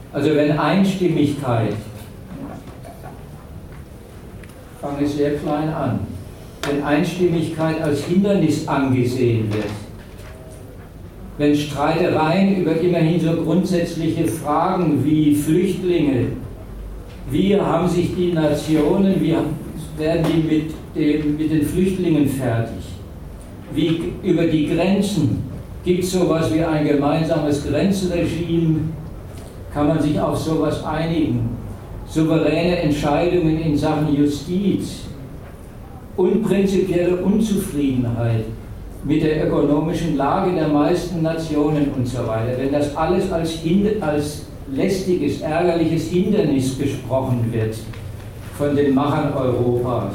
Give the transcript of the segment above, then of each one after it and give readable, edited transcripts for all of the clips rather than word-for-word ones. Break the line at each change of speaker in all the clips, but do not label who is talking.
Also wenn Einstimmigkeit, ich fange sehr klein an, wenn Einstimmigkeit als Hindernis angesehen wird, wenn Streitereien über immerhin so grundsätzliche Fragen wie Flüchtlinge, wie haben sich die Nationen, wie werden die mit den Flüchtlingen fertig, wie über die Grenzen, gibt es sowas wie ein gemeinsames Grenzregime, kann man sich auf sowas einigen, souveräne Entscheidungen in Sachen Justiz und prinzipielle Unzufriedenheit mit der ökonomischen Lage der meisten Nationen und so weiter. Wenn das alles als lästiges, ärgerliches Hindernis besprochen wird von den Machern Europas,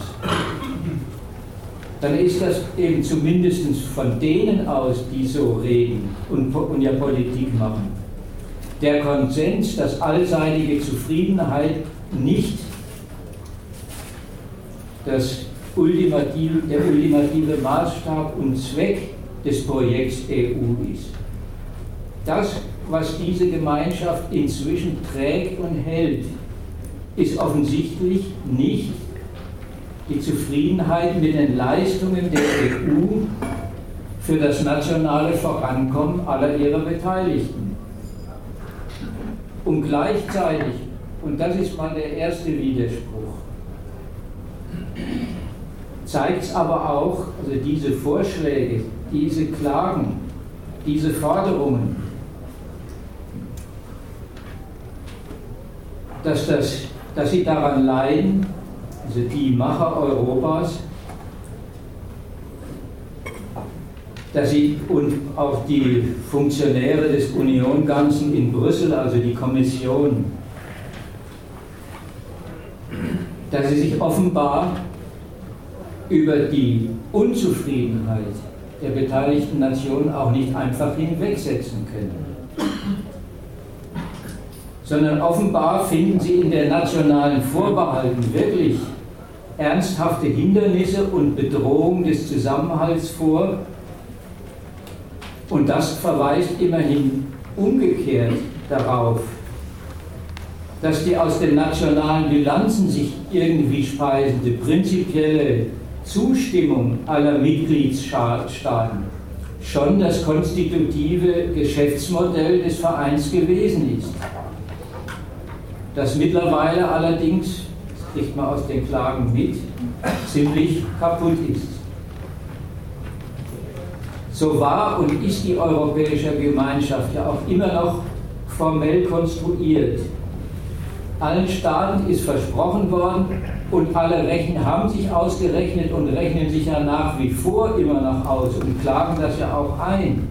dann ist das eben zumindest von denen aus, die so reden und ja Politik machen, der Konsens, dass allseitige Zufriedenheit nicht der ultimative Maßstab und Zweck des Projekts EU ist. Das, was diese Gemeinschaft inzwischen trägt und hält, ist offensichtlich nicht die Zufriedenheit mit den Leistungen der EU für das nationale Vorankommen aller ihrer Beteiligten. Und gleichzeitig, und das ist mal der erste Widerspruch, zeigt es aber auch, also diese Vorschläge, diese Klagen, diese Forderungen, dass sie daran leiden, also die Macher Europas, dass sie und auch die Funktionäre des Union-Ganzen in Brüssel, also die Kommission, dass sie sich offenbar über die Unzufriedenheit der beteiligten Nationen auch nicht einfach hinwegsetzen können, sondern offenbar finden sie in der nationalen Vorbehalten wirklich ernsthafte Hindernisse und Bedrohung des Zusammenhalts vor. Und das verweist immerhin umgekehrt darauf, dass die aus den nationalen Bilanzen sich irgendwie speisende prinzipielle Zustimmung aller Mitgliedstaaten schon das konstitutive Geschäftsmodell des Vereins gewesen ist. Das mittlerweile allerdings, das kriegt man aus den Klagen mit, ziemlich kaputt ist. So war und ist die Europäische Gemeinschaft ja auch immer noch formell konstruiert. Allen Staaten ist versprochen worden und alle haben sich ausgerechnet und rechnen sich ja nach wie vor immer noch aus und klagen das ja auch ein,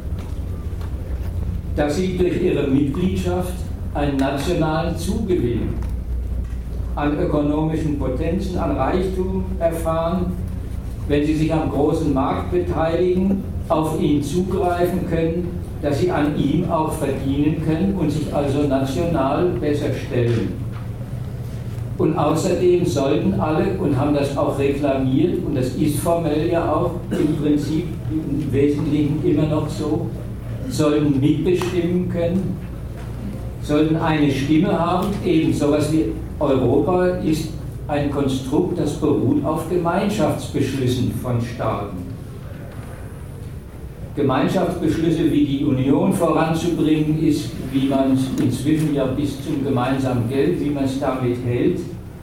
dass sie durch ihre Mitgliedschaft einen nationalen Zugewinn an ökonomischen Potenzen, an Reichtum erfahren, wenn sie sich am großen Markt beteiligen, auf ihn zugreifen können, dass sie an ihm auch verdienen können und sich also national besser stellen. Und außerdem sollten alle, und haben das auch reklamiert, und das ist formell ja auch im Prinzip im Wesentlichen immer noch so, sollten mitbestimmen können, sollten eine Stimme haben, eben sowas wie Europa ist ein Konstrukt, das beruht auf Gemeinschaftsbeschlüssen von Staaten. Gemeinschaftsbeschlüsse wie die Union voranzubringen ist, wie man es inzwischen ja bis zum gemeinsamen Geld, wie man es damit hält.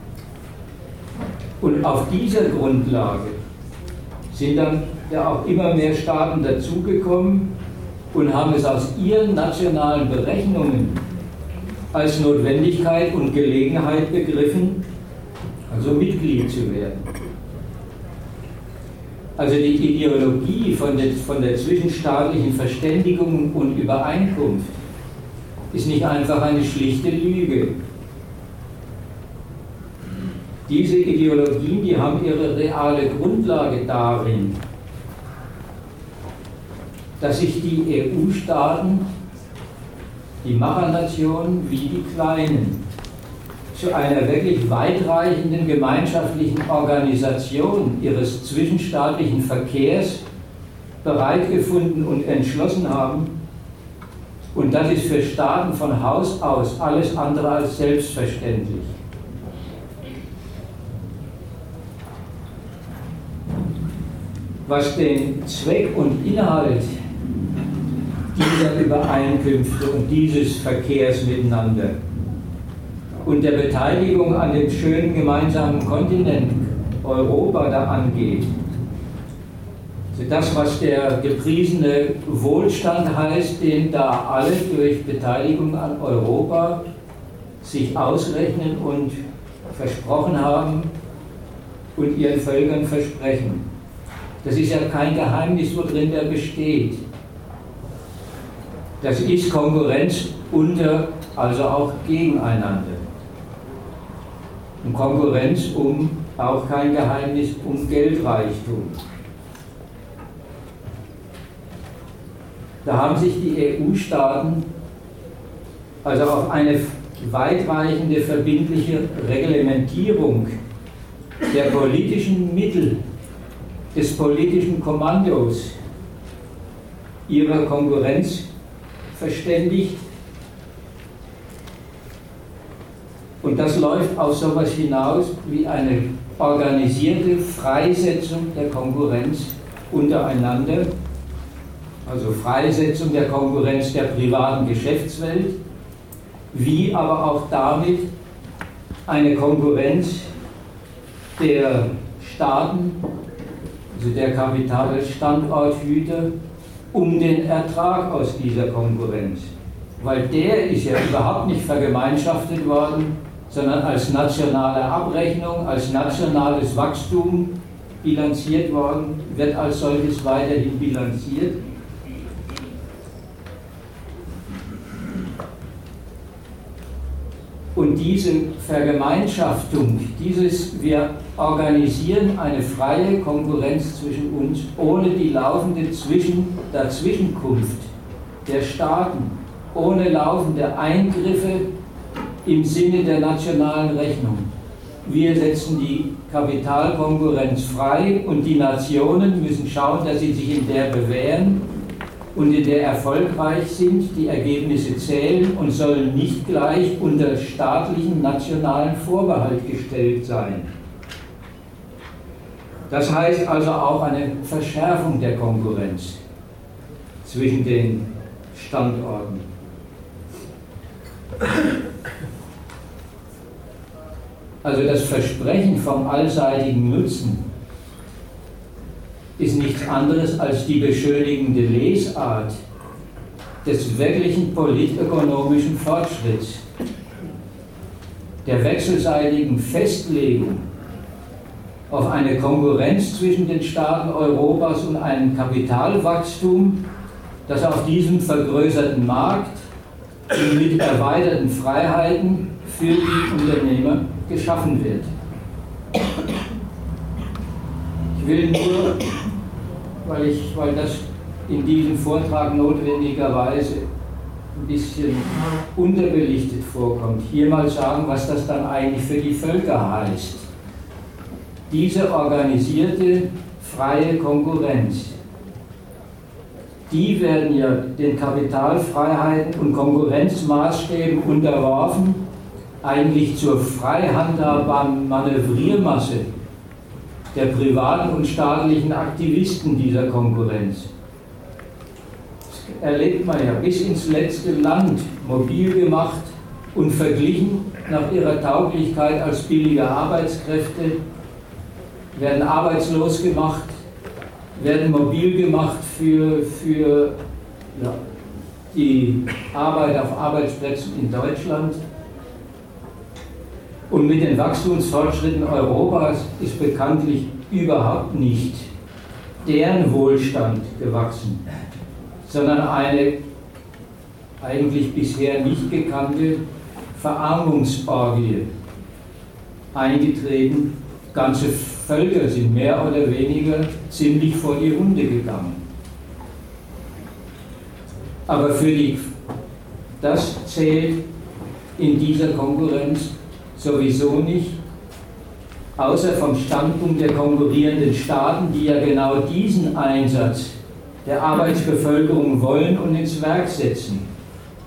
Und auf dieser Grundlage sind dann ja auch immer mehr Staaten dazugekommen und haben es aus ihren nationalen Berechnungen als Notwendigkeit und Gelegenheit begriffen, also Mitglied zu werden. Also die Ideologie von der zwischenstaatlichen Verständigung und Übereinkunft ist nicht einfach eine schlichte Lüge. Diese Ideologien, die haben ihre reale Grundlage darin, dass sich die EU-Staaten, die Machernationen wie die Kleinen, zu einer wirklich weitreichenden gemeinschaftlichen Organisation ihres zwischenstaatlichen Verkehrs bereit gefunden und entschlossen haben Und das ist für Staaten von Haus aus alles andere als selbstverständlich. Was den Zweck und Inhalt dieser Übereinkünfte und dieses Verkehrs miteinander und der Beteiligung an dem schönen gemeinsamen Kontinent Europa da angeht, also das, was der gepriesene Wohlstand heißt, den da alle durch Beteiligung an Europa sich ausrechnen und versprochen haben und ihren Völkern versprechen. Das ist ja kein Geheimnis, worin der besteht. Das ist Konkurrenz unter, also auch gegeneinander. Und Konkurrenz auch kein Geheimnis, um Geldreichtum. Da haben sich die EU-Staaten also auf eine weitreichende verbindliche Reglementierung der politischen Mittel des politischen Kommandos ihrer Konkurrenz verständigt. Und das läuft auf so etwas hinaus wie eine organisierte Freisetzung der Konkurrenz untereinander, also Freisetzung der Konkurrenz der privaten Geschäftswelt, wie aber auch damit eine Konkurrenz der Staaten, also der Kapitalstandorthüter, um den Ertrag aus dieser Konkurrenz. Weil der ist ja überhaupt nicht vergemeinschaftet worden, sondern als nationale Abrechnung, als nationales Wachstum bilanziert worden, wird als solches weiterhin bilanziert. Und diese Vergemeinschaftung, wir organisieren eine freie Konkurrenz zwischen uns ohne die laufende Dazwischenkunft der Staaten, ohne laufende Eingriffe im Sinne der nationalen Rechnung. Wir setzen die Kapitalkonkurrenz frei und die Nationen müssen schauen, dass sie sich in der bewähren und in der erfolgreich sind. Die Ergebnisse zählen und sollen nicht gleich unter staatlichen nationalen Vorbehalt gestellt sein. Das heißt also auch eine Verschärfung der Konkurrenz zwischen den Standorten. Also das Versprechen vom allseitigen Nutzen ist nichts anderes als die beschönigende Lesart des wirklichen politökonomischen Fortschritts, der wechselseitigen Festlegung auf eine Konkurrenz zwischen den Staaten Europas und einem Kapitalwachstum, das auf diesem vergrößerten Markt mit erweiterten Freiheiten für die Unternehmer geschaffen wird. Ich will nur, weil das in diesem Vortrag notwendigerweise ein bisschen unterbelichtet vorkommt, hier mal sagen, was das dann eigentlich für die Völker heißt. Diese organisierte freie Konkurrenz, die werden ja den Kapitalfreiheiten und Konkurrenzmaßstäben unterworfen, eigentlich zur frei handhabbaren Manövriermasse der privaten und staatlichen Aktivisten dieser Konkurrenz. Das erlebt man ja bis ins letzte Land mobil gemacht und verglichen nach ihrer Tauglichkeit als billige Arbeitskräfte, werden arbeitslos gemacht, werden mobil gemacht für die Arbeit auf Arbeitsplätzen in Deutschland. Und mit den Wachstumsfortschritten Europas ist bekanntlich überhaupt nicht deren Wohlstand gewachsen, sondern eine eigentlich bisher nicht gekannte Verarmungsorgie eingetreten. Ganze Völker sind mehr oder weniger ziemlich vor die Hunde gegangen. Aber das zählt in dieser Konkurrenz sowieso nicht, außer vom Standpunkt der konkurrierenden Staaten, die ja genau diesen Einsatz der Arbeitsbevölkerung wollen und ins Werk setzen.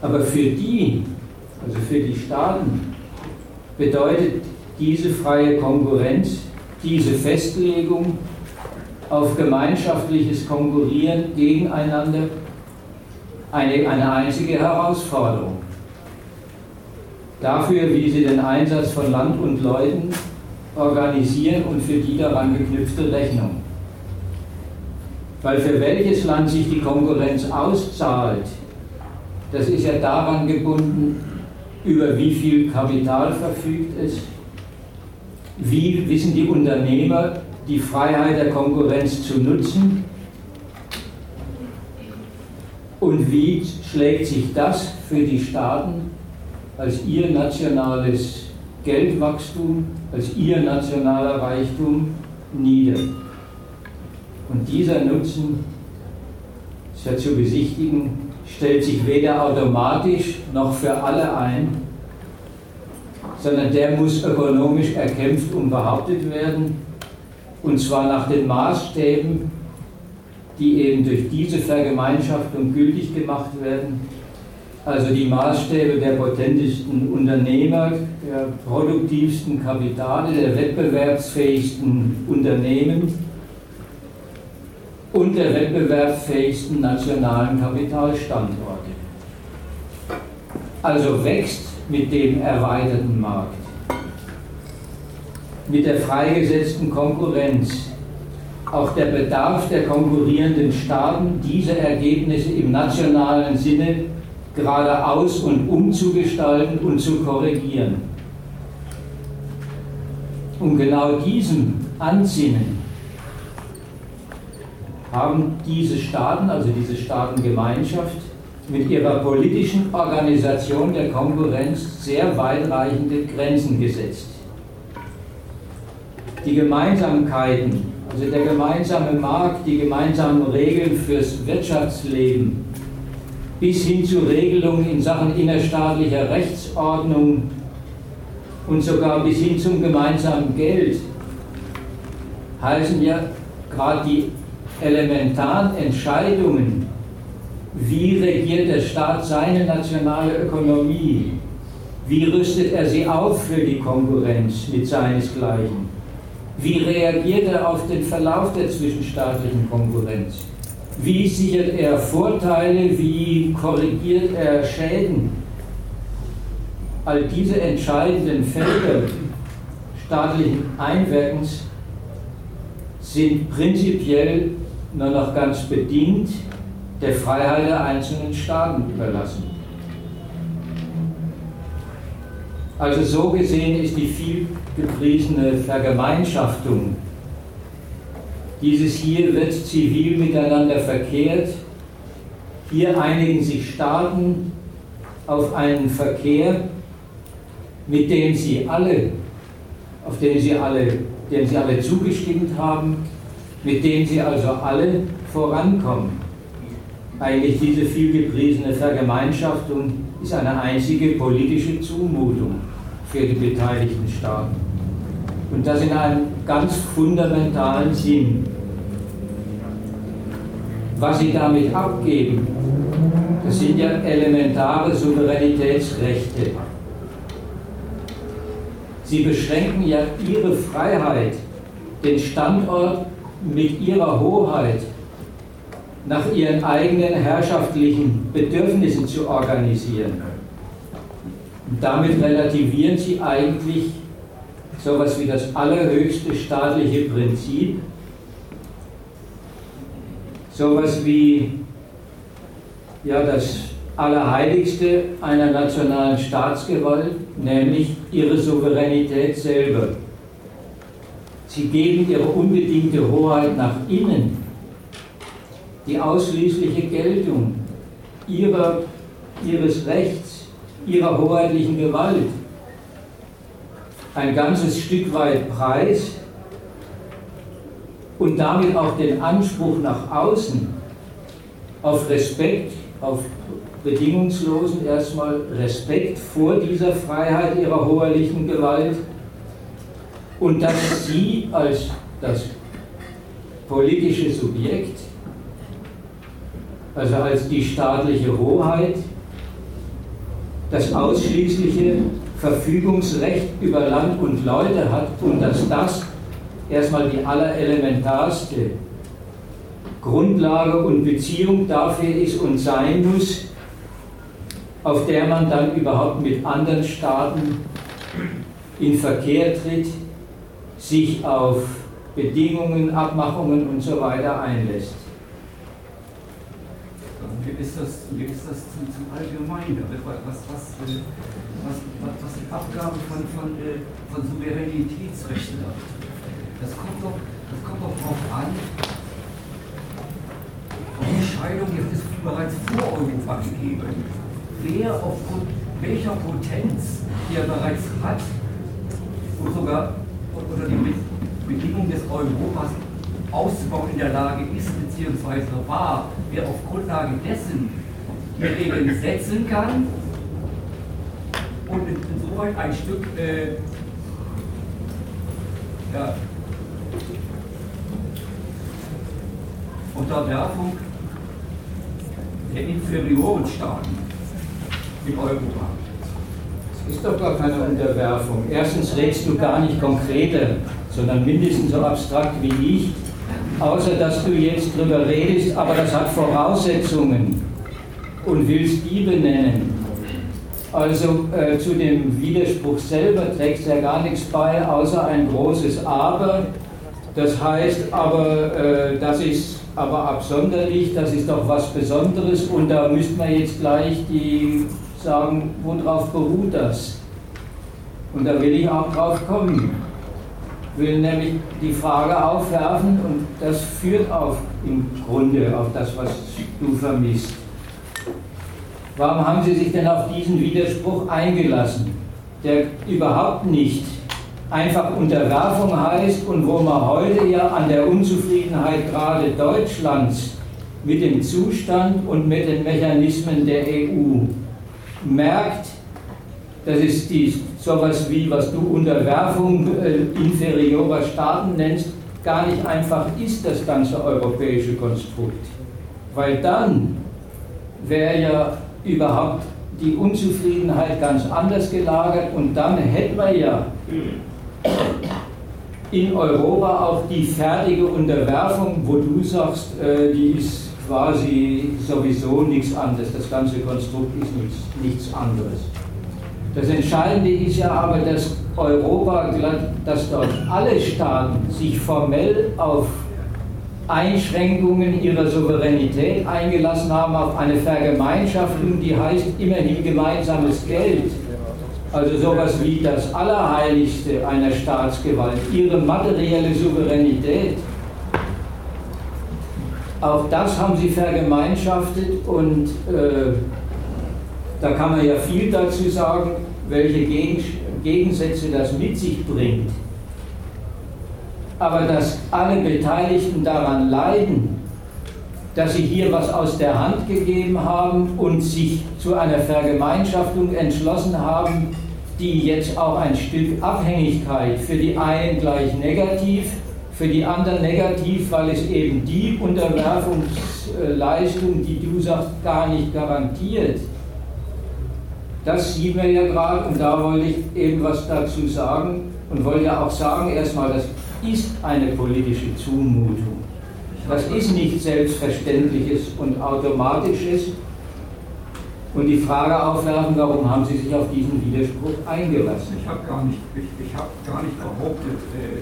Aber für die, also für die Staaten, bedeutet diese freie Konkurrenz, diese Festlegung auf gemeinschaftliches Konkurrieren gegeneinander eine einzige Herausforderung. Dafür, wie sie den Einsatz von Land und Leuten organisieren und für die daran geknüpfte Rechnung. Weil für welches Land sich die Konkurrenz auszahlt, das ist ja daran gebunden, über wie viel Kapital verfügt es, wie wissen die Unternehmer die Freiheit der Konkurrenz zu nutzen und wie schlägt sich das für die Staaten als ihr nationales Geldwachstum, als ihr nationaler Reichtum nieder. Und dieser Nutzen, ist ja zu besichtigen, stellt sich weder automatisch noch für alle ein, sondern der muss ökonomisch erkämpft und behauptet werden, und zwar nach den Maßstäben, die eben durch diese Vergemeinschaftung gültig gemacht werden, also die Maßstäbe der potentesten Unternehmer, der produktivsten Kapitale, der wettbewerbsfähigsten Unternehmen und der wettbewerbsfähigsten nationalen Kapitalstandorte. Also wächst mit dem erweiterten Markt, mit der freigesetzten Konkurrenz, auch der Bedarf der konkurrierenden Staaten, diese Ergebnisse im nationalen Sinne geradeaus und umzugestalten und zu korrigieren. Und genau diesem Ansinnen haben diese Staaten, also diese Staatengemeinschaft, mit ihrer politischen Organisation der Konkurrenz sehr weitreichende Grenzen gesetzt. Die Gemeinsamkeiten, also der gemeinsame Markt, die gemeinsamen Regeln fürs Wirtschaftsleben, bis hin zu Regelungen in Sachen innerstaatlicher Rechtsordnung und sogar bis hin zum gemeinsamen Geld, heißen ja gerade die elementaren Entscheidungen, wie regiert der Staat seine nationale Ökonomie, wie rüstet er sie auf für die Konkurrenz mit seinesgleichen, wie reagiert er auf den Verlauf der zwischenstaatlichen Konkurrenz, wie sichert er Vorteile, wie korrigiert er Schäden. All diese entscheidenden Felder staatlichen Einwirkens sind prinzipiell nur noch ganz bedingt der Freiheit der einzelnen Staaten überlassen. Also so gesehen ist die viel gepriesene Vergemeinschaftung, dieses hier wird zivil miteinander verkehrt, hier einigen sich Staaten auf einen Verkehr, mit dem sie alle, dem sie alle zugestimmt haben, mit dem sie also alle vorankommen. Eigentlich diese viel gepriesene Vergemeinschaftung ist eine einzige politische Zumutung für die beteiligten Staaten. Und das in einem ganz fundamentalen Sinn. Was sie damit abgeben, das sind ja elementare Souveränitätsrechte. Sie beschränken ja ihre Freiheit, den Standort mit ihrer Hoheit nach ihren eigenen herrschaftlichen Bedürfnissen zu organisieren. Und damit relativieren sie eigentlich sowas wie das allerhöchste staatliche Prinzip, sowas wie ja, das Allerheiligste einer nationalen Staatsgewalt, nämlich ihre Souveränität selber. Sie geben ihre unbedingte Hoheit nach innen, die ausschließliche Geltung ihres Rechts, ihrer hoheitlichen Gewalt, ein ganzes Stück weit preis und damit auch den Anspruch nach außen auf Respekt, auf bedingungslosen erstmal Respekt vor dieser Freiheit ihrer hoheitlichen Gewalt und dass sie als das politische Subjekt, also als die staatliche Hoheit, das ausschließliche Verfügungsrecht über Land und Leute hat und dass das erstmal die allerelementarste Grundlage und Beziehung dafür ist und sein muss, auf der man dann überhaupt mit anderen Staaten in Verkehr tritt, sich auf Bedingungen, Abmachungen und so weiter einlässt.
Wie ist das zum Allgemeinen? Was die Abgabe von Souveränitätsrechten hat? Das kommt doch darauf an, die Entscheidung ist bereits vor Europa gegeben. Wer aufgrund welcher Potenz, die er bereits hat, und sogar unter den Bedingungen des Europas auszubauen in der Lage ist, beziehungsweise war, wer auf Grundlage dessen die Regeln setzen kann und insoweit ein Stück Unterwerfung der inferioren Staaten in Europa.
Das ist doch gar keine Unterwerfung. Erstens redest du gar nicht konkreter, sondern mindestens so abstrakt wie ich, außer dass du jetzt drüber redest, aber das hat Voraussetzungen und willst die benennen. Also zu dem Widerspruch selber trägst ja gar nichts bei, außer ein großes Aber. Das heißt aber, das ist aber absonderlich, das ist doch was Besonderes und da müsste man jetzt gleich sagen, worauf beruht das? Und da will ich auch drauf kommen. Ich will nämlich die Frage aufwerfen und das führt im Grunde auf das, was du vermisst. Warum haben Sie sich denn auf diesen Widerspruch eingelassen, der überhaupt nicht einfach Unterwerfung heißt und wo man heute ja an der Unzufriedenheit gerade Deutschlands mit dem Zustand und mit den Mechanismen der EU merkt, das ist sowas wie, was du Unterwerfung inferiorer Staaten nennst, gar nicht einfach ist, das ganze europäische Konstrukt. Weil dann wäre ja überhaupt die Unzufriedenheit ganz anders gelagert und dann hätten wir ja in Europa auch die fertige Unterwerfung, wo du sagst, die ist quasi sowieso nichts anderes, das ganze Konstrukt ist nichts anderes. Das Entscheidende ist ja aber, dass Europa, dass dort alle Staaten sich formell auf Einschränkungen ihrer Souveränität eingelassen haben, auf eine Vergemeinschaftung, die heißt immerhin gemeinsames Geld. Also sowas wie das Allerheiligste einer Staatsgewalt, ihre materielle Souveränität. Auch das haben sie vergemeinschaftet und da kann man ja viel dazu sagen, welche Gegensätze das mit sich bringt. Aber dass alle Beteiligten daran leiden, dass sie hier was aus der Hand gegeben haben und sich zu einer Vergemeinschaftung entschlossen haben, die jetzt auch ein Stück Abhängigkeit für die einen gleich negativ, für die anderen negativ, weil es eben die Unterwerfungsleistung, die du sagst, gar nicht garantiert. Das sieht man ja gerade und da wollte ich eben was dazu sagen und wollte ja auch sagen, erstmal, das ist eine politische Zumutung. Das ist nicht Selbstverständliches und Automatisches. Und die Frage aufwerfen, warum haben Sie sich auf diesen Widerspruch eingelassen?
Ich habe gar nicht behauptet,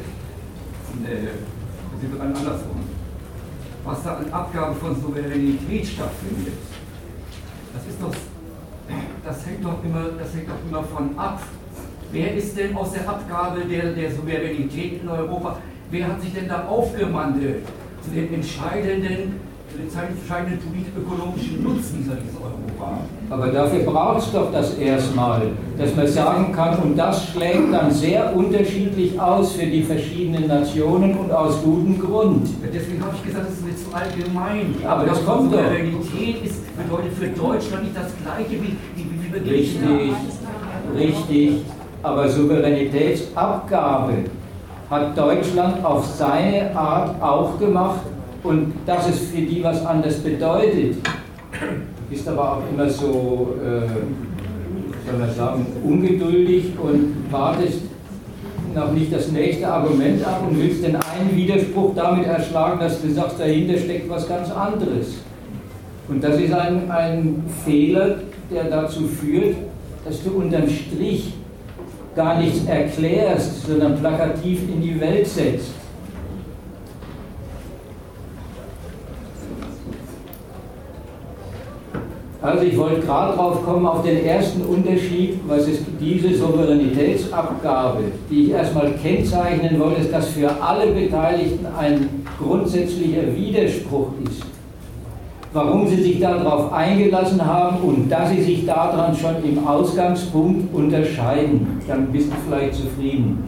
Sie wird andersrum. Was da an Abgabe von Souveränität stattfindet, das hängt doch immer von ab. Wer ist denn aus der Abgabe der Souveränität in Europa, wer hat sich denn da aufgemandelt zu den entscheidenden politisch-ökonomischen Nutzen dieses Europa?
Aber dafür braucht es doch das erstmal, dass man sagen kann, und das schlägt dann sehr unterschiedlich aus für die verschiedenen Nationen und aus gutem Grund.
Deswegen habe ich gesagt, das ist mir zu allgemein.
Aber das kommt doch.
Souveränität bedeutet für Deutschland nicht das Gleiche wie
Richtig. Aber Souveränitätsabgabe hat Deutschland auf seine Art auch gemacht und dass es für die was anderes bedeutet, ist aber auch immer so soll man sagen, ungeduldig und wartest noch nicht das nächste Argument ab und willst den einen Widerspruch damit erschlagen, dass du sagst, dahinter steckt was ganz anderes. Und das ist ein Fehler, der dazu führt, dass du unterm Strich gar nichts erklärst, sondern plakativ in die Welt setzt. Also ich wollte gerade drauf kommen, auf den ersten Unterschied, was ist diese Souveränitätsabgabe, die ich erstmal kennzeichnen wollte, ist, dass für alle Beteiligten ein grundsätzlicher Widerspruch ist. Warum sie sich darauf eingelassen haben und dass sie sich daran schon im Ausgangspunkt unterscheiden, dann bist du vielleicht zufrieden.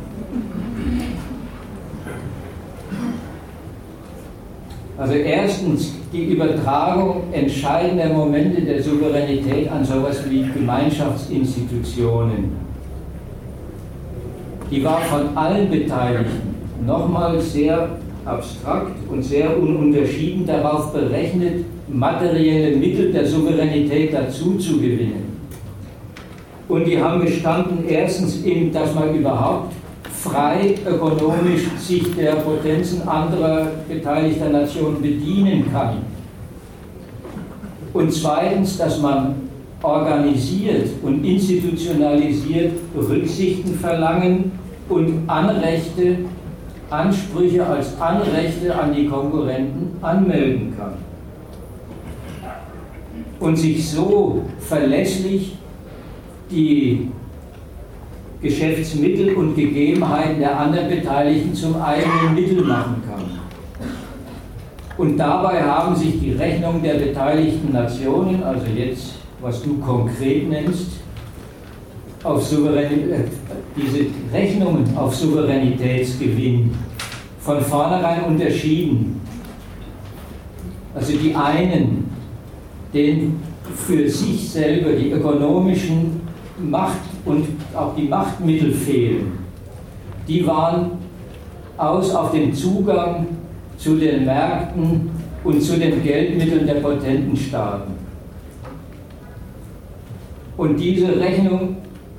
Also erstens die Übertragung entscheidender Momente der Souveränität an sowas wie Gemeinschaftsinstitutionen. Die war von allen Beteiligten nochmal sehr abstrakt und sehr ununterschieden darauf berechnet, materielle Mittel der Souveränität dazu zu gewinnen. Und die haben bestanden erstens in, dass man überhaupt frei ökonomisch sich der Potenzen anderer beteiligter Nationen bedienen kann. Und zweitens, dass man organisiert und institutionalisiert Rücksichten verlangen und Ansprüche als Anrechte an die Konkurrenten anmelden kann. Und sich so verlässlich die Geschäftsmittel und Gegebenheiten der anderen Beteiligten zum eigenen Mittel machen kann. Und dabei haben sich die Rechnungen der beteiligten Nationen, also jetzt, was du konkret nennst, diese Rechnungen auf Souveränitätsgewinn von vornherein unterschieden. Also die einen, denen für sich selber die ökonomischen Macht und auch die Machtmittel fehlen, die waren auf den Zugang zu den Märkten und zu den Geldmitteln der potenten Staaten. Und diese Rechnung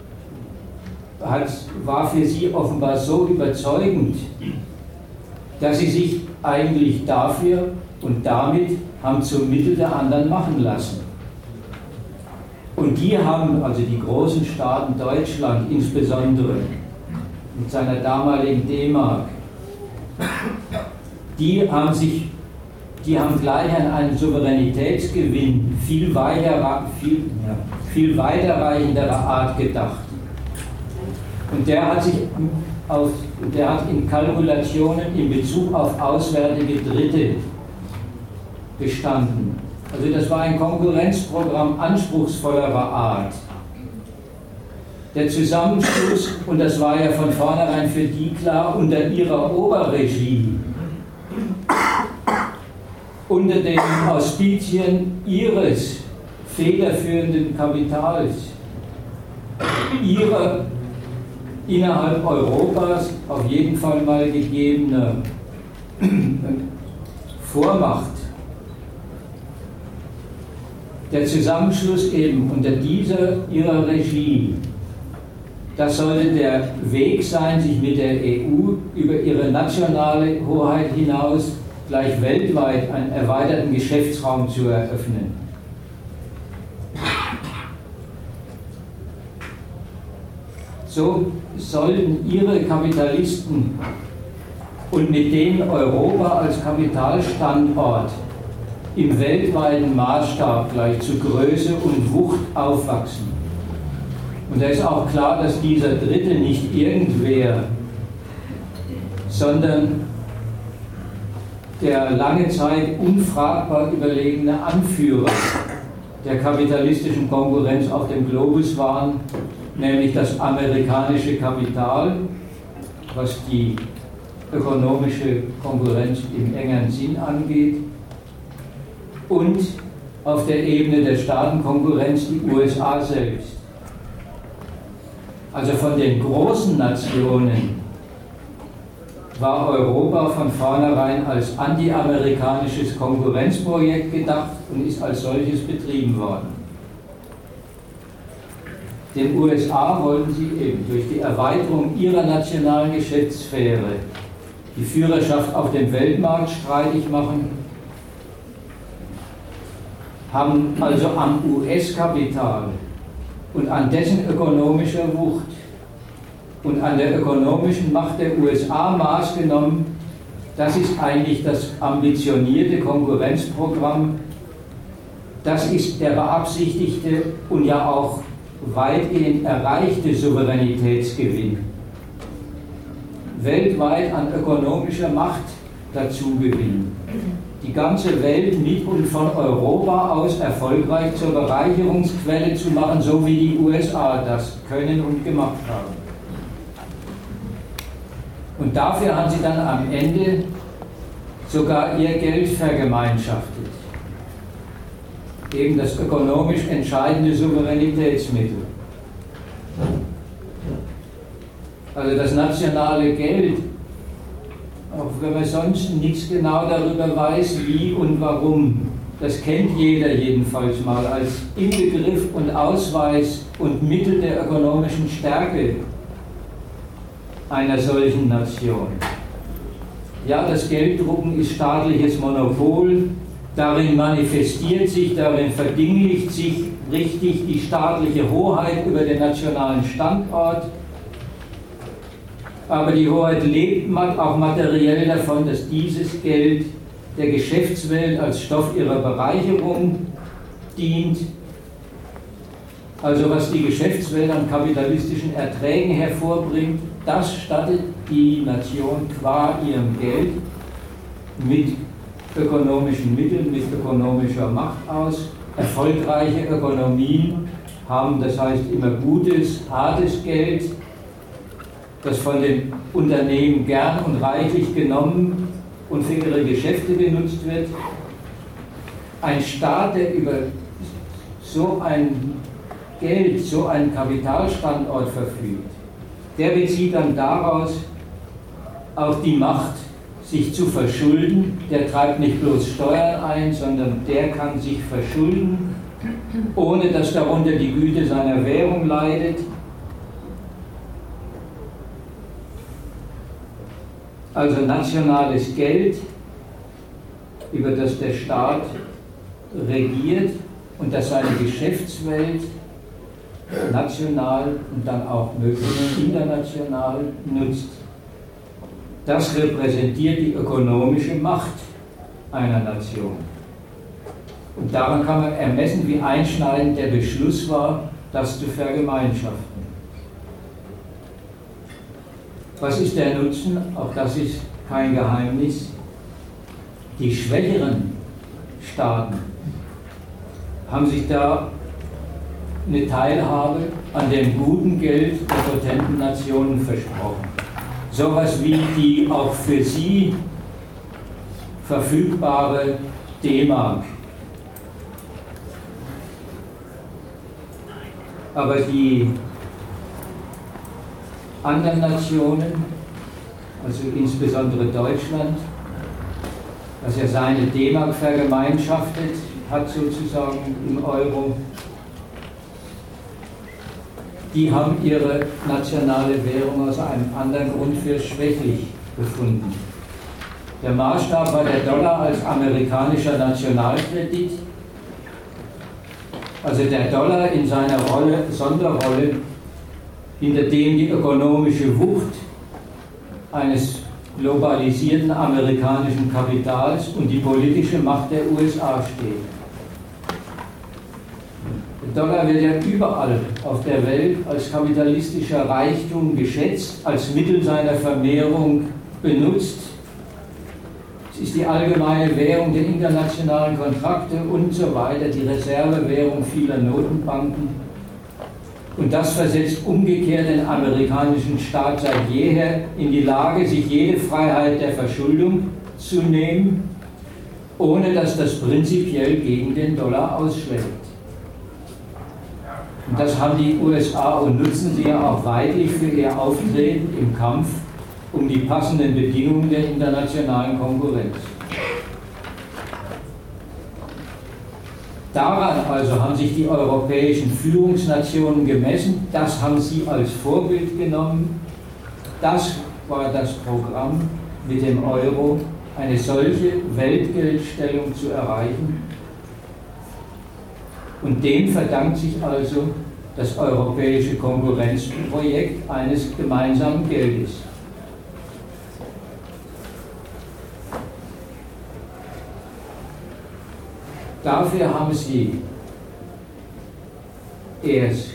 war für sie offenbar so überzeugend, dass sie sich eigentlich dafür und damit haben zum Mittel der anderen machen lassen. Und die haben, also die großen Staaten, Deutschland insbesondere, mit seiner damaligen D-Mark, die haben gleich an einen Souveränitätsgewinn viel weiterreichenderer Art gedacht. Und der hat in Kalkulationen in Bezug auf auswärtige Dritte bestanden. Also das war ein Konkurrenzprogramm anspruchsvollerer Art. Der Zusammenschluss, und das war ja von vornherein für die klar, unter ihrer Oberregie, unter den Auspizien ihres federführenden Kapitals, ihrer innerhalb Europas auf jeden Fall mal gegebene Vormacht. Der Zusammenschluss eben unter ihrer Regie, das sollte der Weg sein, sich mit der EU über ihre nationale Hoheit hinaus gleich weltweit einen erweiterten Geschäftsraum zu eröffnen. So sollten ihre Kapitalisten und mit denen Europa als Kapitalstandort im weltweiten Maßstab gleich zu Größe und Wucht aufwachsen. Und da ist auch klar, dass dieser Dritte nicht irgendwer, sondern der lange Zeit unfragbar überlegene Anführer der kapitalistischen Konkurrenz auf dem Globus waren, nämlich das amerikanische Kapital, was die ökonomische Konkurrenz im engeren Sinn angeht, und auf der Ebene der Staatenkonkurrenz die USA selbst. Also von den großen Nationen war Europa von vornherein als antiamerikanisches Konkurrenzprojekt gedacht und ist als solches betrieben worden. Den USA wollten sie eben durch die Erweiterung ihrer nationalen Geschäftssphäre die Führerschaft auf dem Weltmarkt streitig machen, haben also am US-Kapital und an dessen ökonomischer Wucht und an der ökonomischen Macht der USA Maß genommen. Das ist eigentlich das ambitionierte Konkurrenzprogramm. Das ist der beabsichtigte und ja auch weitgehend erreichte Souveränitätsgewinn. Weltweit an ökonomischer Macht dazu gewinnen. Die ganze Welt mit und von Europa aus erfolgreich zur Bereicherungsquelle zu machen, so wie die USA das können und gemacht haben. Und dafür haben sie dann am Ende sogar ihr Geld vergemeinschaftet. Eben das ökonomisch entscheidende Souveränitätsmittel. Also das nationale Geld, auch wenn man sonst nichts genau darüber weiß, wie und warum, das kennt jeder jedenfalls mal als Inbegriff und Ausweis und Mittel der ökonomischen Stärke einer solchen Nation. Ja, das Gelddrucken ist staatliches Monopol, darin manifestiert sich, darin verdinglicht sich richtig die staatliche Hoheit über den nationalen Standort, aber die Hoheit lebt auch materiell davon, dass dieses Geld der Geschäftswelt als Stoff ihrer Bereicherung dient. Also was die Geschäftswelt an kapitalistischen Erträgen hervorbringt, das stattet die Nation qua ihrem Geld mit ökonomischen Mitteln, mit ökonomischer Macht aus. Erfolgreiche Ökonomien haben, das heißt immer gutes, hartes Geld, das von den Unternehmen gern und reichlich genommen und für ihre Geschäfte genutzt wird. Ein Staat, der über so ein Geld, so einen Kapitalstandort verfügt, der bezieht dann daraus auch die Macht, sich zu verschulden. Der treibt nicht bloß Steuern ein, sondern der kann sich verschulden, ohne dass darunter die Güte seiner Währung leidet. Also nationales Geld, über das der Staat regiert und das seine Geschäftswelt national und dann auch möglichst international nutzt. Das repräsentiert die ökonomische Macht einer Nation. Und daran kann man ermessen, wie einschneidend der Beschluss war, das zu vergemeinschaften. Was ist der Nutzen? Auch das ist kein Geheimnis. Die schwächeren Staaten haben sich da eine Teilhabe an dem guten Geld der potenten Nationen versprochen. Sowas wie die auch für sie verfügbare D-Mark. Aber die anderen Nationen, also insbesondere Deutschland, das ja seine D-Mark vergemeinschaftet hat sozusagen im Euro, die haben ihre nationale Währung aus einem anderen Grund für schwächlich befunden. Der Maßstab war der Dollar als amerikanischer Nationalkredit, also der Dollar in seiner Sonderrolle, hinter dem die ökonomische Wucht eines globalisierten amerikanischen Kapitals und die politische Macht der USA steht. Der Dollar wird ja überall auf der Welt als kapitalistischer Reichtum geschätzt, als Mittel seiner Vermehrung benutzt. Es ist die allgemeine Währung der internationalen Kontrakte und so weiter, die Reservewährung vieler Notenbanken. Und das versetzt umgekehrt den amerikanischen Staat seit jeher in die Lage, sich jede Freiheit der Verschuldung zu nehmen, ohne dass das prinzipiell gegen den Dollar ausschlägt. Und das haben die USA und nutzen sie ja auch weitlich für ihr Auftreten im Kampf um die passenden Bedingungen der internationalen Konkurrenz. Daran also haben sich die europäischen Führungsnationen gemessen, das haben sie als Vorbild genommen, das war das Programm, mit dem Euro eine solche Weltgeldstellung zu erreichen. Und dem verdankt sich also das europäische Konkurrenzprojekt eines gemeinsamen Geldes. Dafür haben sie erst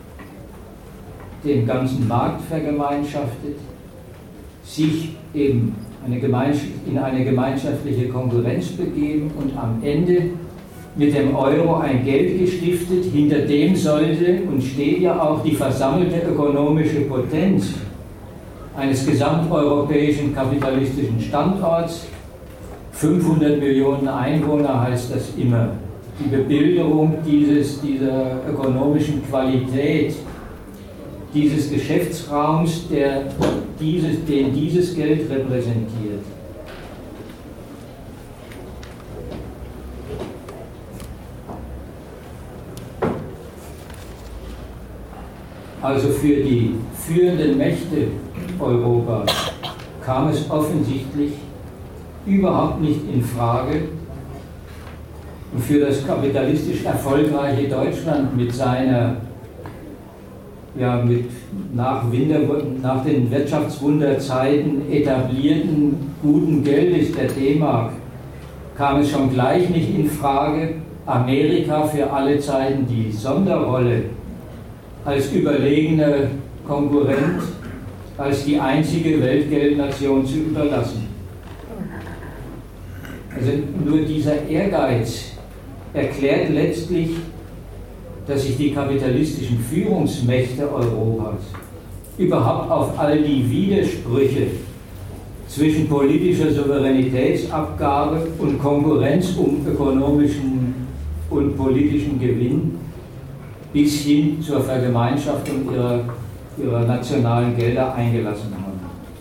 den ganzen Markt vergemeinschaftet, sich eben in eine gemeinschaftliche Konkurrenz begeben und am Ende mit dem Euro ein Geld gestiftet, hinter dem sollte und steht ja auch die versammelte ökonomische Potenz eines gesamteuropäischen kapitalistischen Standorts. 500 Millionen Einwohner heißt das immer. Die Bebilderung dieser ökonomischen Qualität, dieses Geschäftsraums, den dieses Geld repräsentiert. Also für die führenden Mächte Europas kam es offensichtlich überhaupt nicht in Frage, und für das kapitalistisch erfolgreiche Deutschland mit seiner, nach den Wirtschaftswunderzeiten etablierten guten Geldes der D-Mark, kam es schon gleich nicht in Frage, Amerika für alle Zeiten die Sonderrolle als überlegener Konkurrent, als die einzige Weltgeldnation zu überlassen. Also nur dieser Ehrgeiz erklärt letztlich, dass sich die kapitalistischen Führungsmächte Europas überhaupt auf all die Widersprüche zwischen politischer Souveränitätsabgabe und Konkurrenz um ökonomischen und politischen Gewinn bis hin zur Vergemeinschaftung ihrer nationalen Gelder eingelassen haben.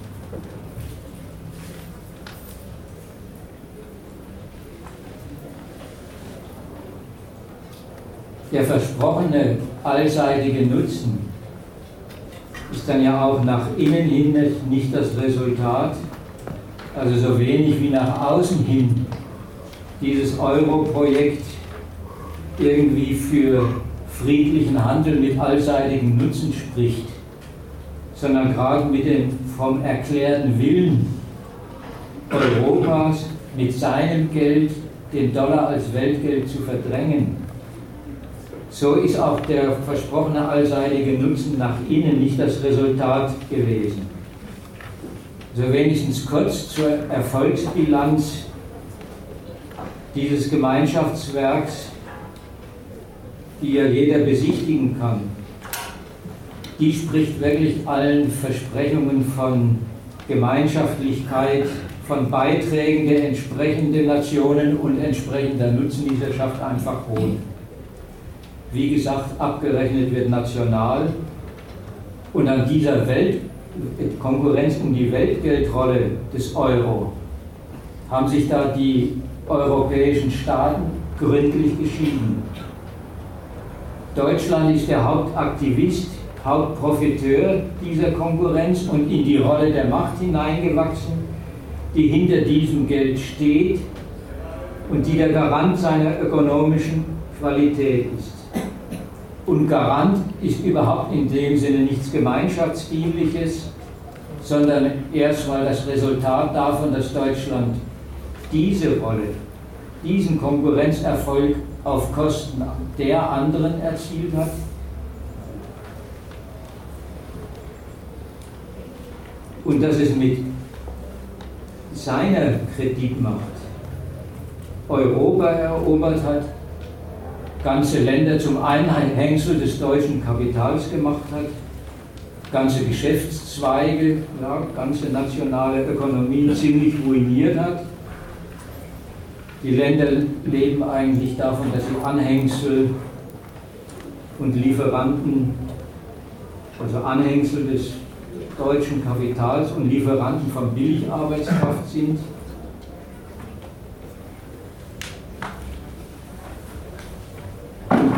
Der versprochene allseitige Nutzen ist dann ja auch nach innen hin nicht das Resultat, also so wenig wie nach außen hin dieses Euro-Projekt irgendwie für friedlichen Handel mit allseitigem Nutzen spricht, sondern gerade mit dem vom erklärten Willen Europas mit seinem Geld den Dollar als Weltgeld zu verdrängen. So ist auch der versprochene allseitige Nutzen nach innen nicht das Resultat gewesen. So wenigstens kurz zur Erfolgsbilanz dieses Gemeinschaftswerks, die ja jeder besichtigen kann. Die spricht wirklich allen Versprechungen von Gemeinschaftlichkeit, von Beiträgen der entsprechenden Nationen und entsprechender Nutzengesellschaft einfach hoch. Wie gesagt, abgerechnet wird national, und an dieser Konkurrenz um die Weltgeldrolle des Euro haben sich da die europäischen Staaten gründlich geschieden. Deutschland ist der Hauptaktivist, Hauptprofiteur dieser Konkurrenz und in die Rolle der Macht hineingewachsen, die hinter diesem Geld steht und die der Garant seiner ökonomischen Qualität ist. Und Garant ist überhaupt in dem Sinne nichts Gemeinschaftsdienliches, sondern erstmal das Resultat davon, dass Deutschland diese Rolle, diesen Konkurrenzerfolg auf Kosten der anderen erzielt hat. Und dass es mit seiner Kreditmacht Europa erobert hat, ganze Länder zum Einhängsel des deutschen Kapitals gemacht hat, ganze Geschäftszweige, ganze nationale Ökonomien ziemlich ruiniert hat. Die Länder leben eigentlich davon, dass sie Anhängsel und Lieferanten, also Anhängsel des deutschen Kapitals und Lieferanten von Billigarbeitskraft sind.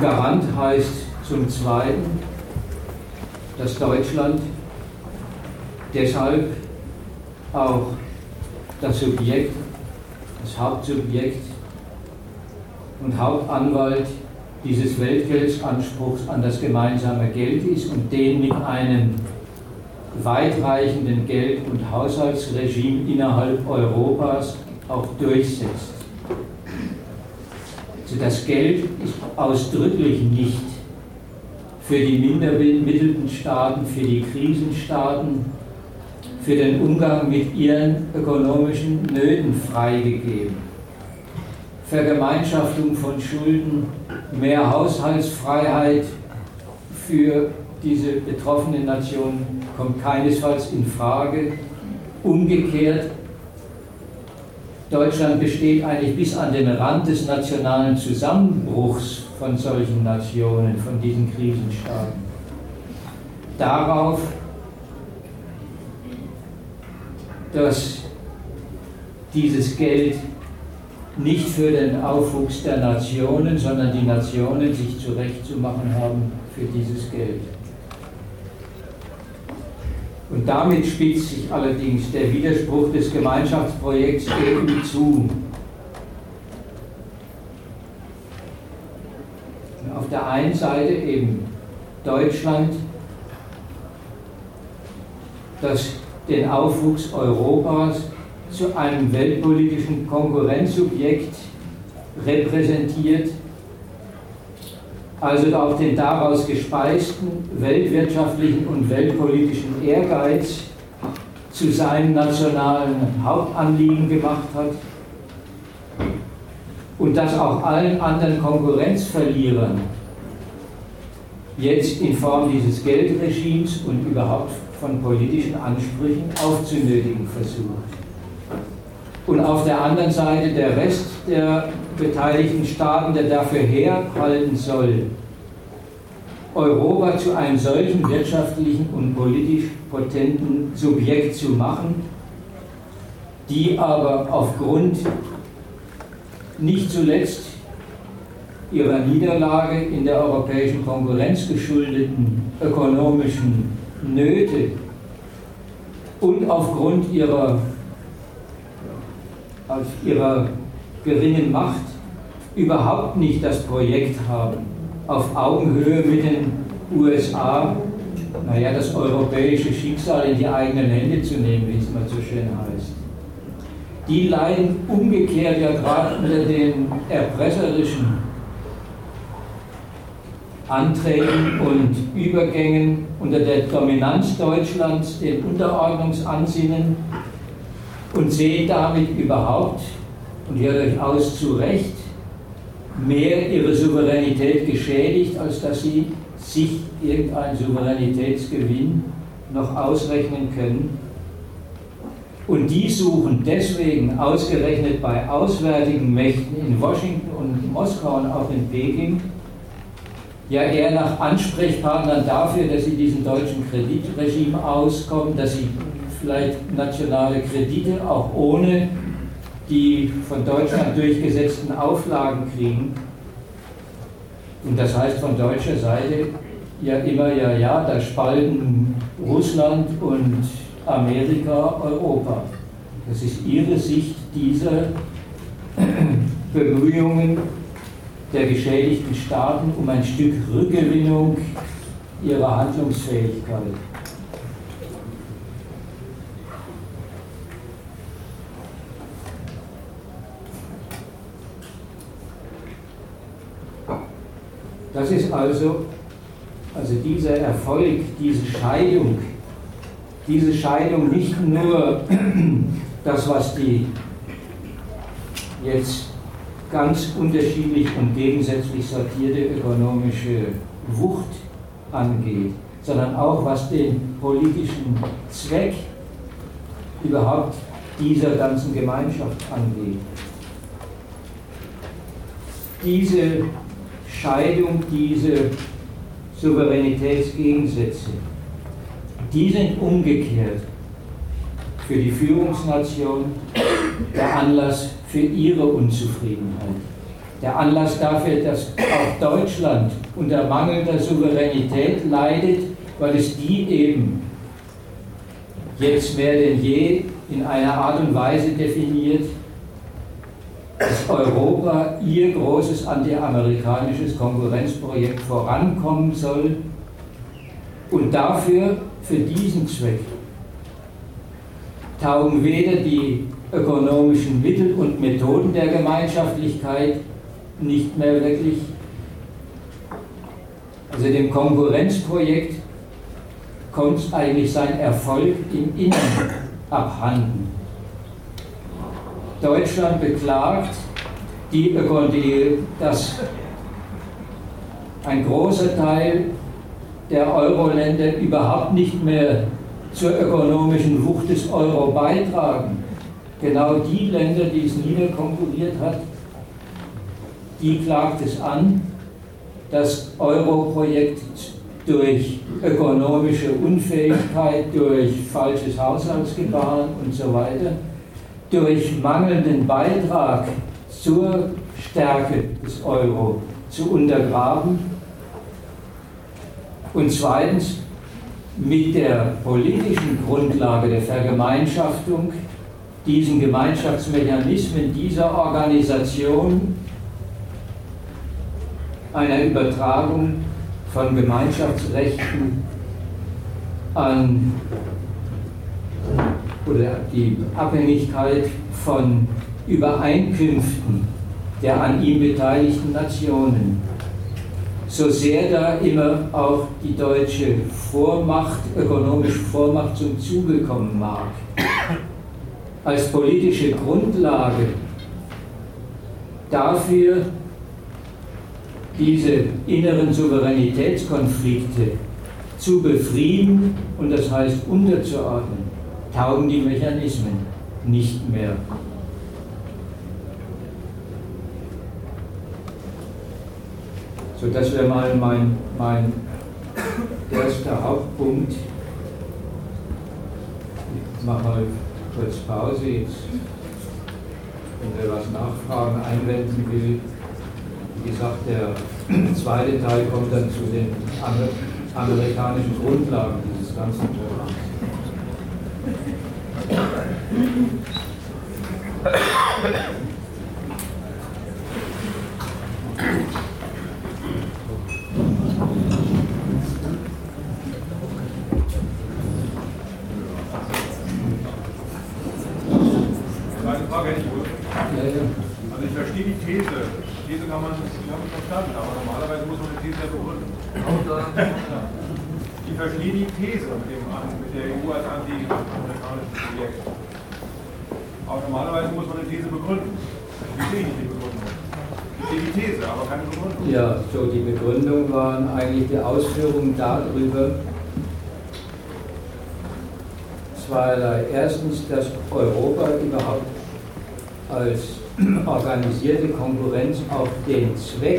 Garant heißt zum Zweiten, dass Deutschland deshalb auch das Subjekt, das Hauptsubjekt und Hauptanwalt dieses Weltgeldsanspruchs an das gemeinsame Geld ist und den mit einem weitreichenden Geld- und Haushaltsregime innerhalb Europas auch durchsetzt. Also das Geld ist ausdrücklich nicht für die minderbemittelten Staaten, für die Krisenstaaten, für den Umgang mit ihren ökonomischen Nöten freigegeben. Vergemeinschaftung von Schulden, mehr Haushaltsfreiheit für diese betroffenen Nationen kommt keinesfalls in Frage. Umgekehrt, Deutschland besteht eigentlich bis an den Rand des nationalen Zusammenbruchs von solchen Nationen, von diesen Krisenstaaten. Darauf, dass dieses Geld nicht für den Aufwuchs der Nationen, sondern die Nationen sich zurechtzumachen haben für dieses Geld. Und damit spitzt sich allerdings der Widerspruch des Gemeinschaftsprojekts EU zu. Auf der einen Seite eben Deutschland, das den Aufwuchs Europas zu einem weltpolitischen Konkurrenzsubjekt repräsentiert, also auch den daraus gespeisten weltwirtschaftlichen und weltpolitischen Ehrgeiz zu seinem nationalen Hauptanliegen gemacht hat und das auch allen anderen Konkurrenzverlierern jetzt in Form dieses Geldregimes und überhaupt von politischen Ansprüchen aufzunötigen versucht. Und auf der anderen Seite der Rest der beteiligten Staaten, der dafür herhalten soll, Europa zu einem solchen wirtschaftlichen und politisch potenten Subjekt zu machen, die aber aufgrund nicht zuletzt ihrer Niederlage in der europäischen Konkurrenz geschuldeten ökonomischen Nöte und aufgrund ihrer geringen Macht überhaupt nicht das Projekt haben, auf Augenhöhe mit den USA, das europäische Schicksal in die eigenen Hände zu nehmen, wie es mal so schön heißt. Die leiden umgekehrt ja gerade unter den erpresserischen Anträgen und Übergängen, unter der Dominanz Deutschlands, dem Unterordnungsansinnen und sehen damit überhaupt, und ja durchaus zu Recht, mehr ihre Souveränität geschädigt, als dass sie sich irgendeinen Souveränitätsgewinn noch ausrechnen können. Und die suchen deswegen ausgerechnet bei auswärtigen Mächten in Washington und Moskau und auch in Peking ja eher nach Ansprechpartnern dafür, dass sie diesem deutschen Kreditregime auskommen, dass sie vielleicht nationale Kredite auch ohne die von Deutschland durchgesetzten Auflagen kriegen. Und das heißt von deutscher Seite ja immer, da spalten Russland und Amerika Europa. Das ist ihre Sicht dieser Bemühungen der geschädigten Staaten um ein Stück Rückgewinnung ihrer Handlungsfähigkeit. Das ist also dieser Erfolg, diese Scheidung nicht nur das, was die jetzt ganz unterschiedlich und gegensätzlich sortierte ökonomische Wucht angeht, sondern auch was den politischen Zweck überhaupt dieser ganzen Gemeinschaft angeht. Diese Scheidung, diese Souveränitätsgegensätze, die sind umgekehrt für die Führungsnation der Anlass für ihre Unzufriedenheit. der Anlass dafür, dass auch Deutschland unter mangelnder Souveränität leidet, weil es die eben jetzt mehr denn je in einer Art und Weise definiert, dass Europa ihr großes antiamerikanisches Konkurrenzprojekt vorankommen soll und dafür, für diesen Zweck, taugen weder die ökonomischen Mittel und Methoden der Gemeinschaftlichkeit nicht mehr wirklich, also dem Konkurrenzprojekt kommt eigentlich sein Erfolg im Inneren abhanden. Deutschland beklagt, dass ein großer Teil der Euro-Länder überhaupt nicht mehr zur ökonomischen Wucht des Euro beitragen. Genau die Länder, die es niederkonkurriert hat, die klagt es an, das Euro-Projekt durch ökonomische Unfähigkeit, durch falsches Haushaltsgebaren und so weiter, durch mangelnden Beitrag zur Stärke des Euro zu untergraben. Und zweitens, mit der politischen Grundlage der Vergemeinschaftung, diesen Gemeinschaftsmechanismen dieser Organisation einer Übertragung von Gemeinschaftsrechten an oder die Abhängigkeit von Übereinkünften der an ihm beteiligten Nationen. So sehr da immer auch die deutsche Vormacht, ökonomische Vormacht zum Zuge kommen mag, als politische Grundlage dafür, diese inneren Souveränitätskonflikte zu befrieden und das heißt unterzuordnen, taugen die Mechanismen nicht mehr. So, das wäre mal mein erster Hauptpunkt. Ich mache mal kurz Pause jetzt, wenn wer was nachfragen, einwenden will. Wie gesagt, der zweite Teil kommt dann zu den amerikanischen Grundlagen dieses ganzen Programms.
Eine Frage hätte ich wohl. Also ich verstehe die These. Die These kann man verstanden, aber normalerweise muss man die These ja begründen. Ich verstehe die These mit der EU als anti-amerikanisches Projekt. Aber normalerweise muss man eine These begründen. Ich sehe nicht die Begründung. Ich sehe die These, aber keine Begründung.
Ja, so die Begründung waren eigentlich die Ausführungen darüber, zweierlei. Erstens, dass Europa überhaupt als organisierte Konkurrenz auch den Zweck,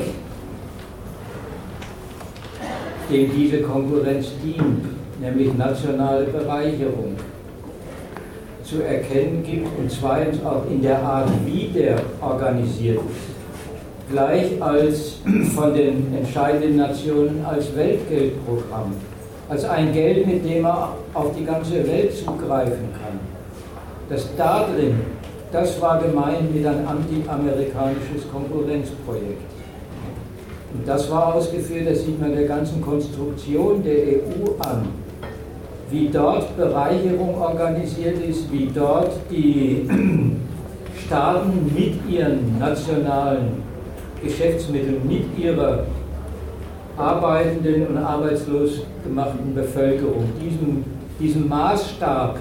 dem diese Konkurrenz dient, nämlich nationale Bereicherung, zu erkennen gibt und zweitens auch in der Art, wie der organisiert ist, gleich als von den entscheidenden Nationen als Weltgeldprogramm, als ein Geld, mit dem er auf die ganze Welt zugreifen kann. Das da drin, das war gemeint mit ein anti-amerikanisches Konkurrenzprojekt. Und das war ausgeführt, das sieht man der ganzen Konstruktion der EU an, wie dort Bereicherung organisiert ist, wie dort die Staaten mit ihren nationalen Geschäftsmitteln, mit ihrer arbeitenden und arbeitslos gemachten Bevölkerung, diesem Maßstab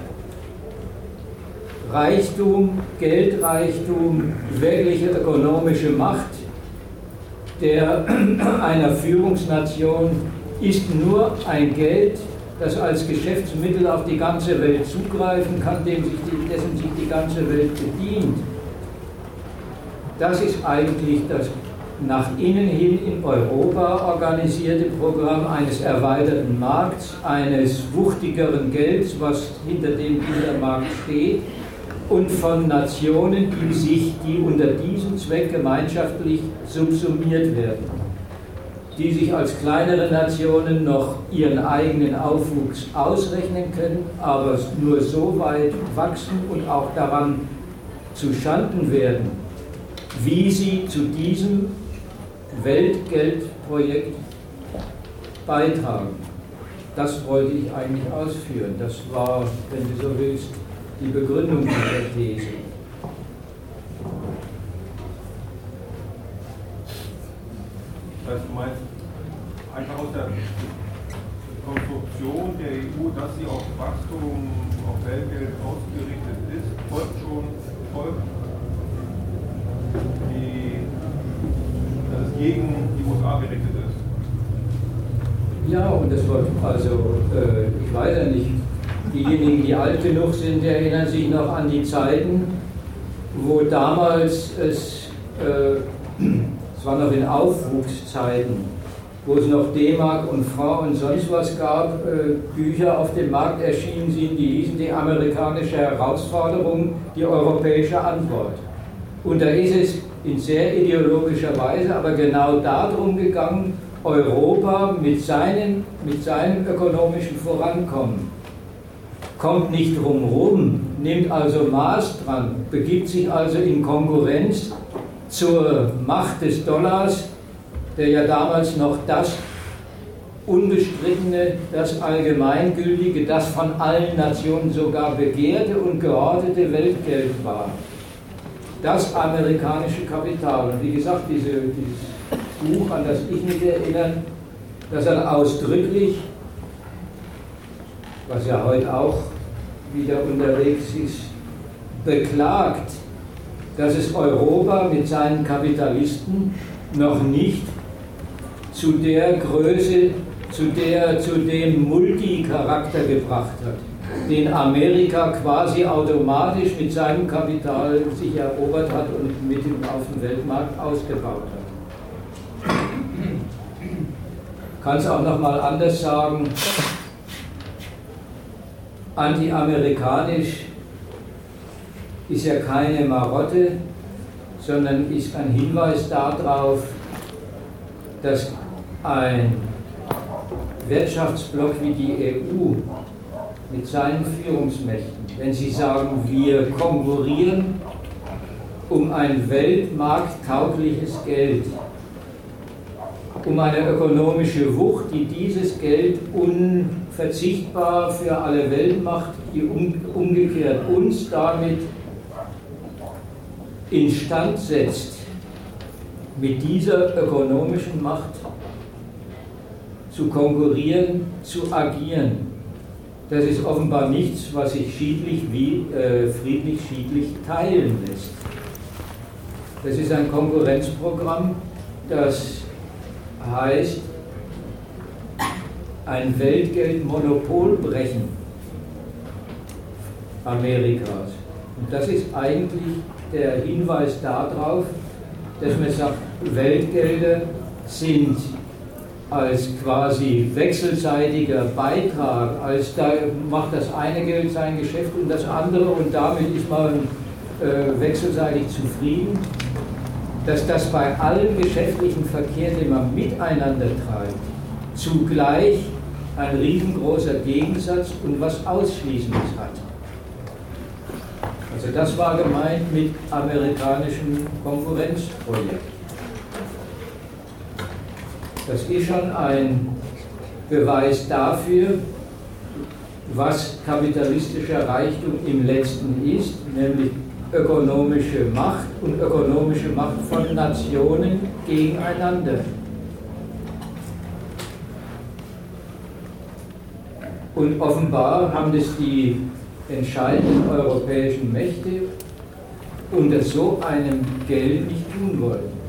Reichtum, Geldreichtum, wirkliche ökonomische Macht einer Führungsnation ist nur ein Geld, das als Geschäftsmittel auf die ganze Welt zugreifen kann, dessen sich die ganze Welt bedient. Das ist eigentlich das nach innen hin in Europa organisierte Programm eines erweiterten Markts, eines wuchtigeren Gelds, was hinter dem dieser Markt steht, und von Nationen, die unter diesem Zweck gemeinschaftlich subsumiert werden, die sich als kleinere Nationen noch ihren eigenen Aufwuchs ausrechnen können, aber nur so weit wachsen und auch daran zuschanden werden, wie sie zu diesem Weltgeldprojekt beitragen. Das wollte ich eigentlich ausführen. Das war, wenn du so willst, die Begründung dieser These.
Das heißt, du meinst, einfach aus der Konstruktion der EU, dass sie auf Wachstum, auf Weltgeld ausgerichtet ist, folgt schon dass es gegen die USA gerichtet ist.
Ja, und das war also, ich weiß ja nicht, diejenigen, die alt genug sind, erinnern sich noch an die Zeiten, wo damals es war noch in Aufwuchszeiten, wo es noch D-Mark und Franc und sonst was gab, Bücher auf dem Markt erschienen sind, die hießen die amerikanische Herausforderung, die europäische Antwort. Und da ist es in sehr ideologischer Weise aber genau darum gegangen, Europa mit seinem ökonomischen Vorankommen kommt nicht drumherum, nimmt also Maß dran, begibt sich also in Konkurrenz zur Macht des Dollars, der ja damals noch das unbestrittene, das allgemeingültige, das von allen Nationen sogar begehrte und gehortete Weltgeld war. Das amerikanische Kapital. Und wie gesagt, dieses Buch, an das ich mich erinnere, das hat ausdrücklich, was ja heute auch wieder unterwegs ist, beklagt, dass es Europa mit seinen Kapitalisten noch nicht zu der Größe, zu dem Multicharakter gebracht hat, den Amerika quasi automatisch mit seinem Kapital sich erobert hat und mit ihm auf dem Weltmarkt ausgebaut hat. Ich kann es auch nochmal anders sagen, anti-amerikanisch ist ja keine Marotte, sondern ist ein Hinweis darauf, dass ein Wirtschaftsblock wie die EU mit seinen Führungsmächten, wenn sie sagen, wir konkurrieren um ein weltmarkttaugliches Geld, um eine ökonomische Wucht, die dieses Geld unverzichtbar für alle Welt macht, die umgekehrt uns damit instand setzt, mit dieser ökonomischen Macht zu konkurrieren, zu agieren. Das ist offenbar nichts, was sich friedlich-schiedlich teilen lässt. Das ist ein Konkurrenzprogramm, das heißt, ein Weltgeldmonopol brechen Amerikas. Und das ist eigentlich der Hinweis darauf, dass man sagt, Weltgelder sind als quasi wechselseitiger Beitrag, als da macht das eine Geld sein Geschäft und das andere und damit ist man wechselseitig zufrieden, dass das bei allem geschäftlichen Verkehr, den man miteinander treibt, zugleich ein riesengroßer Gegensatz und was Ausschließendes hat. Also das war gemeint mit amerikanischem Konkurrenzprojekt. Das ist schon ein Beweis dafür, was kapitalistischer Reichtum im Letzten ist, nämlich ökonomische Macht und ökonomische Macht von Nationen gegeneinander. Und offenbar haben das die entscheidenden europäischen Mächte unter so einem Geld nicht tun wollen.